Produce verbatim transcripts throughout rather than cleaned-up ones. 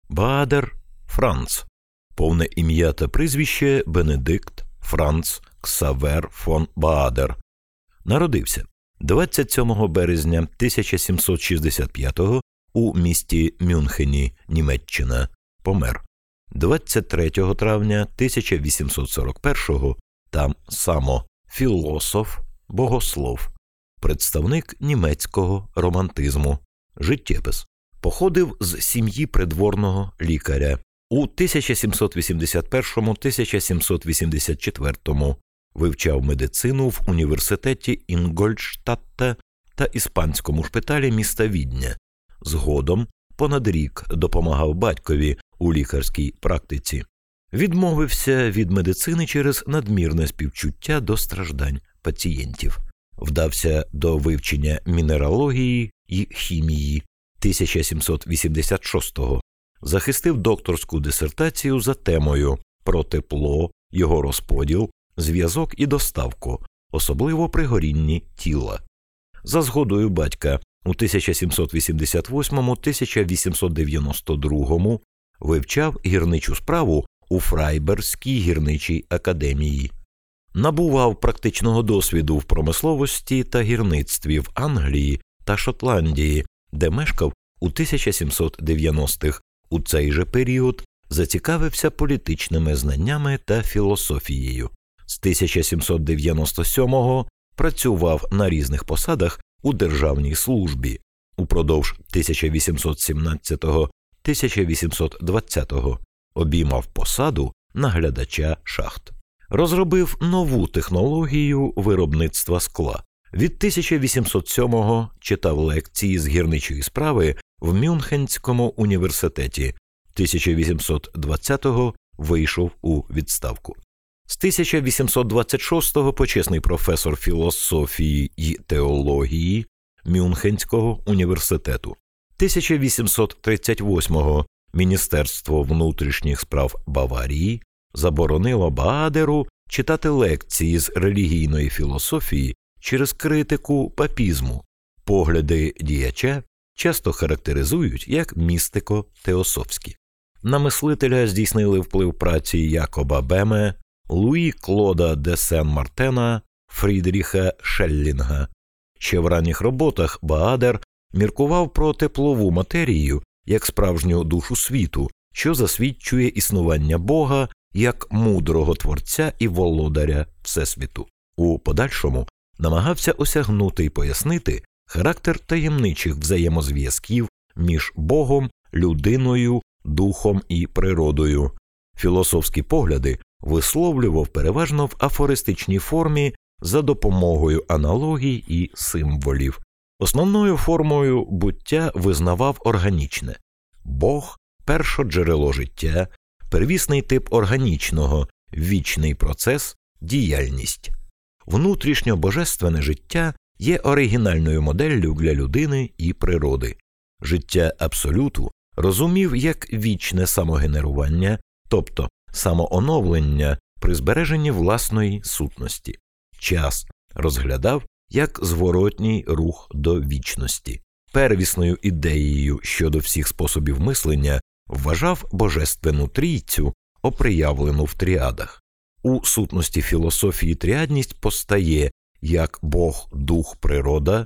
Баадер Франц. Повне ім'я та прізвище Бенедикт Франц Ксавер фон Баадер. Народився двадцять сьомого березня тисяча сімсот шістдесят п'ятого у місті Мюнхені, Німеччина. Помер двадцять третього травня тисяча вісімсот сорок першого, там само. Філософ, богослов, представник німецького романтизму. Життєпис. Походив з сім'ї придворного лікаря. У тисяча сімсот вісімдесят першому - тисяча сімсот вісімдесят четвертому вивчав медицину в університеті Інгольштадта та іспанському шпиталі міста Відня. Згодом понад рік допомагав батькові у лікарській практиці. Відмовився від медицини через надмірне співчуття до страждань пацієнтів. Вдався до вивчення мінералогії і хімії. тисяча сімсот вісімдесят шостого захистив докторську дисертацію за темою про тепло, його розподіл, зв'язок і доставку, особливо при горінні тіла. За згодою батька у тисяча сімсот вісімдесят восьмому - тисяча вісімсот дев'яносто другому вивчав гірничу справу у Фрайберзькій гірничій академії. Набував практичного досвіду в промисловості та гірництві в Англії та Шотландії, де мешкав у тисяча сімсот дев'яностих. У цей же період зацікавився політичними знаннями та філософією. З тисяча сімсот дев'яносто сьомого працював на різних посадах у державній службі. Упродовж тисяча вісімсот сімнадцятого - тисяча вісімсот двадцятого обіймав посаду наглядача шахт. Розробив нову технологію виробництва скла. Від тисяча вісімсот сьомого читав лекції з гірничої справи в Мюнхенському університеті. тисяча вісімсот двадцятого вийшов у відставку. З тисяча вісімсот двадцять шостого почесний професор філософії і теології Мюнхенського університету. тисяча вісімсот тридцять восьмого Міністерство внутрішніх справ Баварії заборонило Баадеру читати лекції з релігійної філософії через критику папізму. Погляди діяча часто характеризують як містико-теософські. На мислителя здійснили вплив праці Якоба Беме, Луї Клода де Сен-Мартена, Фрідріха Шеллінга. Ще в ранніх роботах Баадер міркував про теплову матерію як справжню душу світу, що засвідчує існування Бога як мудрого творця і володаря Всесвіту. У подальшому намагався осягнути і пояснити характер таємничих взаємозв'язків між Богом, людиною, духом і природою. Філософські погляди висловлював переважно в афористичній формі за допомогою аналогій і символів. Основною формою буття визнавав органічне. Бог – першоджерело життя, первісний тип органічного, вічний процес, діяльність. Внутрішньо-божественне життя є оригінальною моделлю для людини і природи. Життя абсолюту розумів як вічне самогенерування, тобто самооновлення при збереженні власної сутності. Час розглядав як зворотній рух до вічності. Первісною ідеєю щодо всіх способів мислення вважав Божественну Трійцю, оприявлену в тріадах. У сутності філософії тріадність постає як Бог, дух, природа,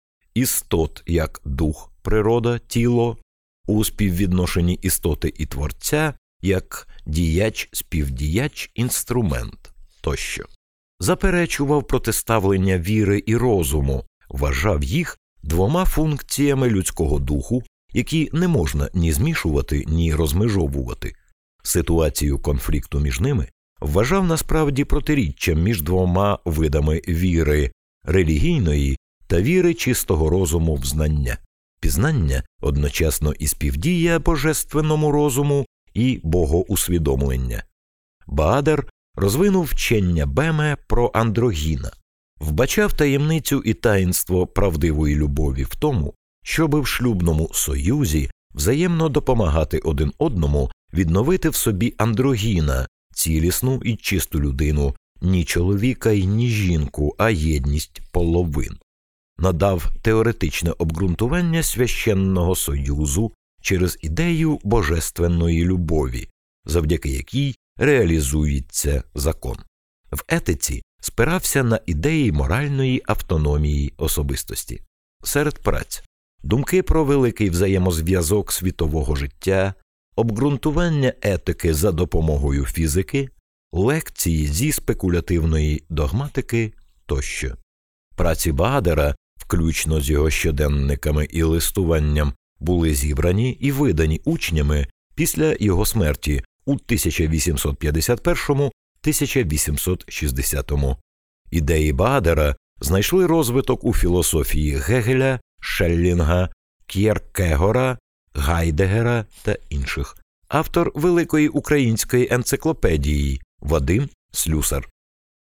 істот як дух, природа, тіло, у співвідношенні істоти і творця як діяч, співдіяч, інструмент тощо. Заперечував протиставлення віри і розуму, вважав їх двома функціями людського духу, які не можна ні змішувати, ні розмежовувати. Ситуацію конфлікту між ними вважав насправді протиріччям між двома видами віри – релігійної та віри чистого розуму в знання. Пізнання одночасно і співдія божественному розуму і богоусвідомлення. Баадер розвинув вчення Беме про андрогіна, вбачав таємницю і таїнство правдивої любові в тому, щоби в шлюбному союзі взаємно допомагати один одному відновити в собі андрогіна, цілісну і чисту людину, ні чоловіка й ні жінку, а єдність половин. Надав теоретичне обґрунтування священного союзу через ідею божественної любові, завдяки якій реалізується закон. В етиці спирався на ідеї моральної автономії особистості. Серед праць думки про великий взаємозв'язок світового життя, обґрунтування етики за допомогою фізики, лекції зі спекулятивної догматики тощо. Праці Баадера, включно з його щоденниками і листуванням, були зібрані і видані учнями після його смерті у тисяча вісімсот п'ятдесят першому - тисяча вісімсот шістдесятому. Ідеї Баадера знайшли розвиток у філософії Гегеля, Шеллінга, К'єркегора, Гайдегера та інших. Автор великої української енциклопедії Вадим Слюсар.